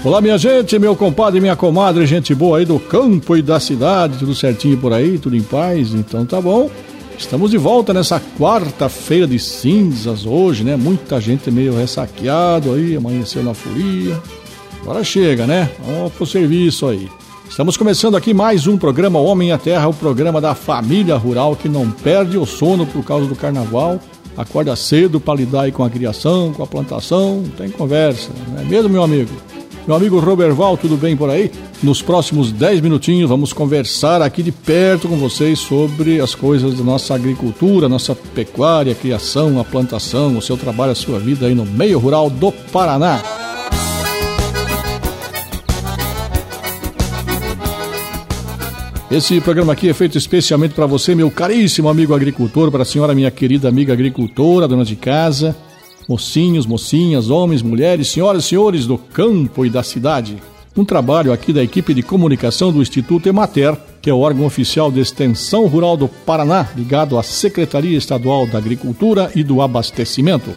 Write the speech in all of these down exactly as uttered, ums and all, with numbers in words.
Olá, minha gente, meu compadre e minha comadre, gente boa aí do campo e da cidade, tudo certinho por aí, tudo em paz, então tá bom. Estamos de volta nessa quarta-feira de cinzas hoje, né? Muita gente meio ressaqueado aí, amanheceu na folia. Agora chega, né? Vamos pro serviço aí. Estamos começando aqui mais um programa Homem e a Terra, o programa da família rural que não perde o sono por causa do carnaval. Acorda cedo para lidar aí com a criação, com a plantação, não tem conversa, não é mesmo, meu amigo? Meu amigo Roberval, tudo bem por aí? Nos próximos dez minutinhos vamos conversar aqui de perto com vocês sobre as coisas da nossa agricultura, nossa pecuária, a criação, a plantação, o seu trabalho, a sua vida aí no meio rural do Paraná. Esse programa aqui é feito especialmente para você, meu caríssimo amigo agricultor, para a senhora, minha querida amiga agricultora, dona de casa, mocinhos, mocinhas, homens, mulheres, senhoras e senhores do campo e da cidade. Um trabalho aqui da equipe de comunicação do Instituto Emater, que é o órgão oficial de extensão rural do Paraná, ligado à Secretaria Estadual da Agricultura e do Abastecimento.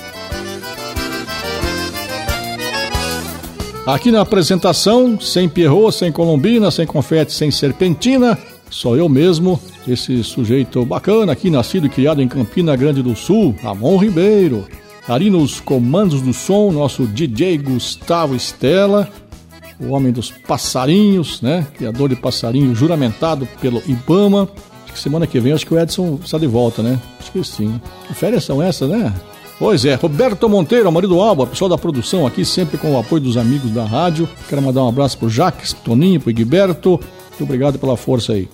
Aqui na apresentação, sem pierrot, sem colombina, sem confete, sem serpentina, sou eu mesmo, esse sujeito bacana aqui, nascido e criado em Campina Grande do Sul, Ramon Ribeiro. Ali nos comandos do som, nosso D J Gustavo Estela, o homem dos passarinhos, né? Criador de passarinho juramentado pelo IBAMA. Acho que semana que vem, acho que o Edson está de volta, né? Acho que sim. Que férias são essas, né? Pois é, Roberto Monteiro, marido Alba, pessoal da produção aqui, sempre com o apoio dos amigos da rádio. Quero mandar um abraço pro Jaques, pro Toninho, pro Egberto. Muito obrigado pela força aí.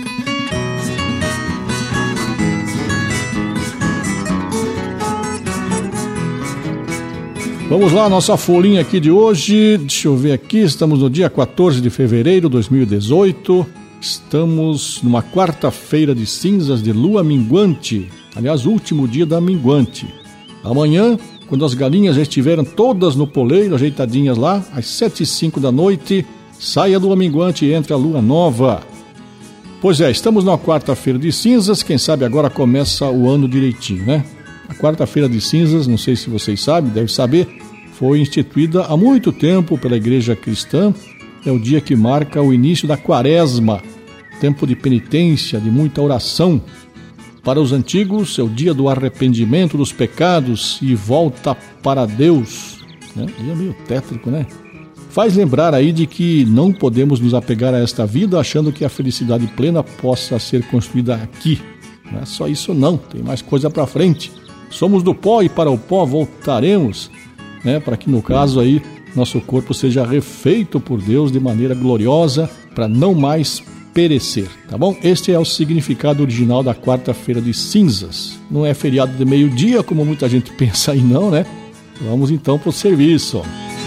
Vamos lá, nossa folhinha aqui de hoje. Deixa eu ver aqui, estamos no dia quatorze de fevereiro de dois mil e dezoito. Estamos numa quarta-feira de cinzas de lua minguante. Aliás, último dia da minguante. Amanhã, quando as galinhas já estiverem todas no poleiro, ajeitadinhas lá, às sete e cinco da noite, sai a lua minguante e entra a lua nova. Pois é, estamos na quarta-feira de cinzas, quem sabe agora começa o ano direitinho, né? A quarta-feira de cinzas, não sei se vocês sabem, devem saber, foi instituída há muito tempo pela Igreja Cristã. É o dia que marca o início da quaresma, tempo de penitência, de muita oração. Para os antigos, é o dia do arrependimento dos pecados e volta para Deus. Né? E é meio tétrico, né? Faz lembrar aí de que não podemos nos apegar a esta vida achando que a felicidade plena possa ser construída aqui. Não é só isso não, tem mais coisa para frente. Somos do pó e para o pó voltaremos, né? Para que no caso aí nosso corpo seja refeito por Deus de maneira gloriosa para não mais perecer, tá bom? Este é o significado original da quarta-feira de cinzas. Não é feriado de meio-dia, como muita gente pensa aí não, né? Vamos então para o serviço.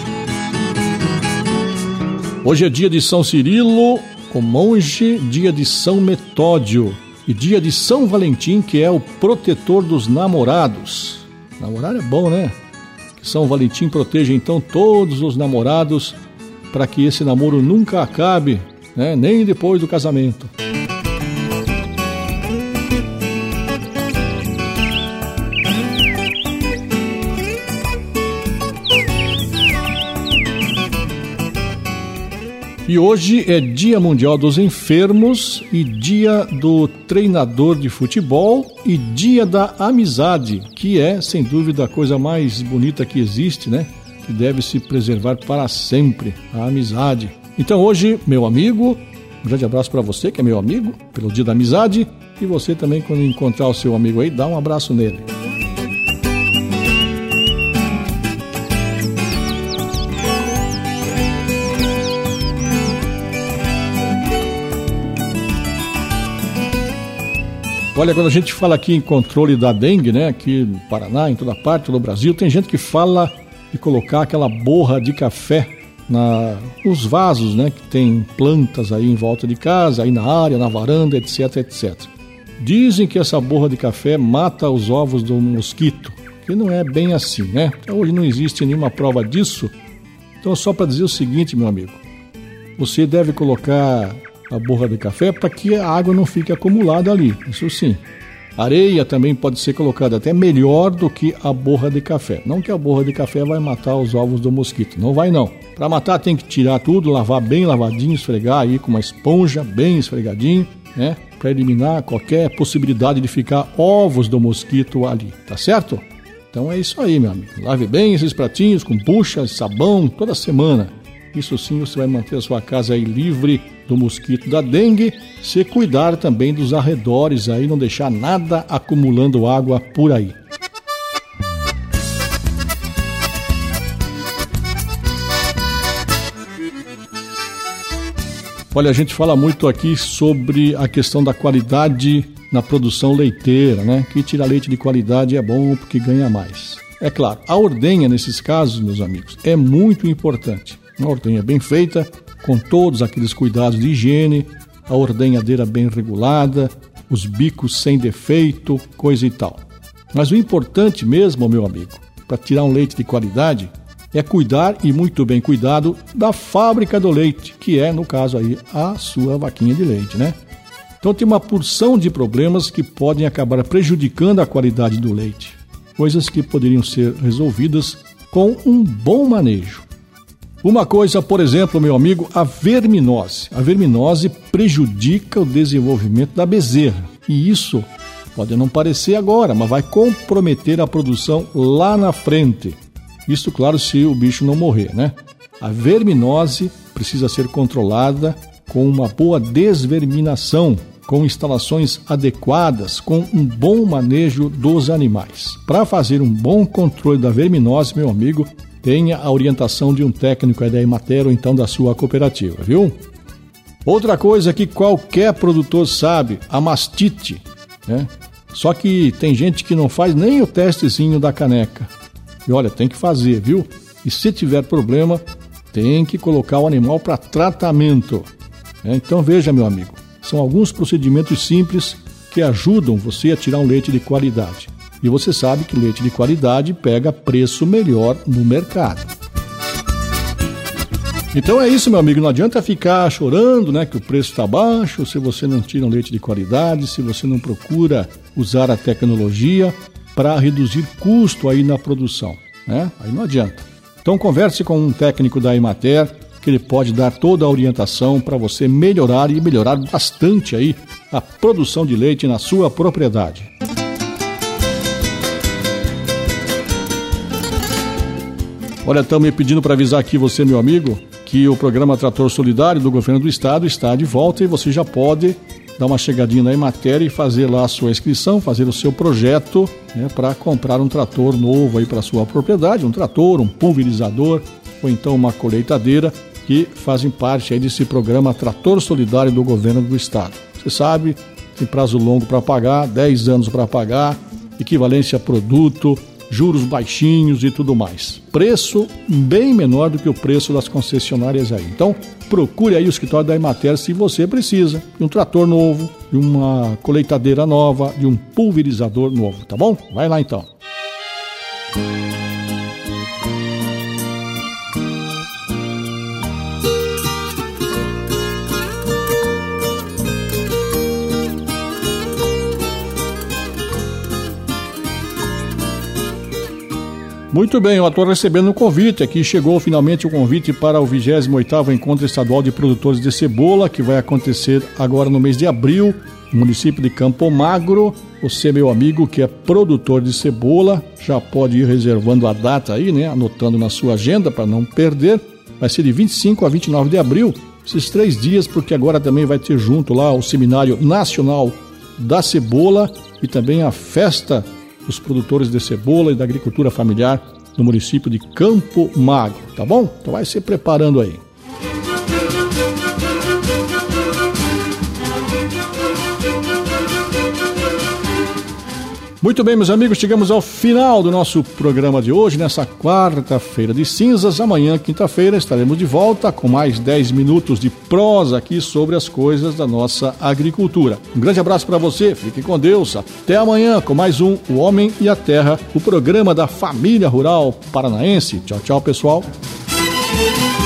Hoje é dia de São Cirilo, o monge, dia de São Metódio e dia de São Valentim, que é o protetor dos namorados. Namorar é bom, né? Que São Valentim proteja então todos os namorados para que esse namoro nunca acabe, né? Nem depois do casamento. E hoje é Dia Mundial dos Enfermos e Dia do Treinador de Futebol e Dia da Amizade, que é, sem dúvida, a coisa mais bonita que existe, né? Que deve se preservar para sempre, a amizade. Então hoje, meu amigo, um grande abraço para você, que é meu amigo, pelo Dia da Amizade, e você também, quando encontrar o seu amigo aí, dá um abraço nele. Olha, quando a gente fala aqui em controle da dengue, né, aqui no Paraná, em toda parte, no Brasil, tem gente que fala de colocar aquela borra de café na, nos vasos, né, que tem plantas aí em volta de casa, aí na área, na varanda, etc, etcétera. Dizem que essa borra de café mata os ovos do mosquito, que não é bem assim, né? Até hoje não existe nenhuma prova disso. Então, só para dizer o seguinte, meu amigo, você deve colocar a borra de café para que a água não fique acumulada ali, isso sim. Areia também pode ser colocada até melhor do que a borra de café. Não que a borra de café vai matar os ovos do mosquito, não vai não. Para matar tem que tirar tudo, lavar bem lavadinho, esfregar aí com uma esponja bem esfregadinho, né? Para eliminar qualquer possibilidade de ficar ovos do mosquito ali, tá certo? Então é isso aí, meu amigo. Lave bem esses pratinhos com bucha, sabão, toda semana. Isso sim você vai manter a sua casa aí livre do mosquito da dengue, se cuidar também dos arredores aí, não deixar nada acumulando água por aí. Olha, a gente fala muito aqui sobre a questão da qualidade na produção leiteira, né? Que tirar leite de qualidade é bom porque ganha mais. É claro, a ordenha nesses casos, meus amigos, é muito importante. Uma ordenha bem feita, com todos aqueles cuidados de higiene, a ordenhadeira bem regulada, os bicos sem defeito, coisa e tal. Mas o importante mesmo, meu amigo, para tirar um leite de qualidade, é cuidar, e muito bem cuidado, da fábrica do leite, que é, no caso aí, a sua vaquinha de leite, né? Então tem uma porção de problemas que podem acabar prejudicando a qualidade do leite. Coisas que poderiam ser resolvidas com um bom manejo. Uma coisa, por exemplo, meu amigo, a verminose. A verminose prejudica o desenvolvimento da bezerra. E isso pode não parecer agora, mas vai comprometer a produção lá na frente. Isso, claro, se o bicho não morrer, né? A verminose precisa ser controlada com uma boa desverminação, com instalações adequadas, com um bom manejo dos animais. Para fazer um bom controle da verminose, meu amigo, tenha a orientação de um técnico da Emater ou então da sua cooperativa, viu? Outra coisa que qualquer produtor sabe, a mastite, né? Só que tem gente que não faz nem o testezinho da caneca. E olha, tem que fazer, viu? E se tiver problema, tem que colocar o animal para tratamento. É, então veja, meu amigo, são alguns procedimentos simples que ajudam você a tirar um leite de qualidade. E você sabe que leite de qualidade pega preço melhor no mercado. Então é isso, meu amigo, não adianta ficar chorando, né, que o preço está baixo, se você não tira um leite de qualidade, se você não procura usar a tecnologia para reduzir custo aí na produção, né? Aí não adianta. Então converse com um técnico da Emater, que ele pode dar toda a orientação para você melhorar e melhorar bastante aí a produção de leite na sua propriedade. Olha, estão me pedindo para avisar aqui você, meu amigo, que o programa Trator Solidário do Governo do Estado está de volta e você já pode dar uma chegadinha na Emater e fazer lá a sua inscrição, fazer o seu projeto, né, para comprar um trator novo aí para sua propriedade, um trator, um pulverizador ou então uma colheitadeira que fazem parte aí desse programa Trator Solidário do Governo do Estado. Você sabe, tem prazo longo para pagar, dez anos para pagar, equivalência a produto, juros baixinhos e tudo mais. Preço bem menor do que o preço das concessionárias aí. Então, procure aí o escritório da Emater se você precisa de um trator novo, de uma colheitadeira nova, de um pulverizador novo, tá bom? Vai lá então. Muito bem, eu estou recebendo um convite aqui, chegou finalmente o convite para o vigésimo oitavo Encontro Estadual de Produtores de Cebola, que vai acontecer agora no mês de abril, no município de Campo Magro. Você, meu amigo, que é produtor de cebola, já pode ir reservando a data aí, né, anotando na sua agenda para não perder. Vai ser de vinte e cinco a vinte e nove de abril, esses três dias, porque agora também vai ter junto lá o Seminário Nacional da Cebola e também a Festa dos produtores de cebola e da agricultura familiar no município de Campo Magro, tá bom? Então vai se preparando aí. Muito bem, meus amigos, chegamos ao final do nosso programa de hoje, nessa quarta-feira de cinzas. Amanhã, quinta-feira, estaremos de volta com mais dez minutos de prosa aqui sobre as coisas da nossa agricultura. Um grande abraço para você, fique com Deus, até amanhã com mais um O Homem e a Terra, o programa da família rural paranaense. Tchau, tchau, pessoal.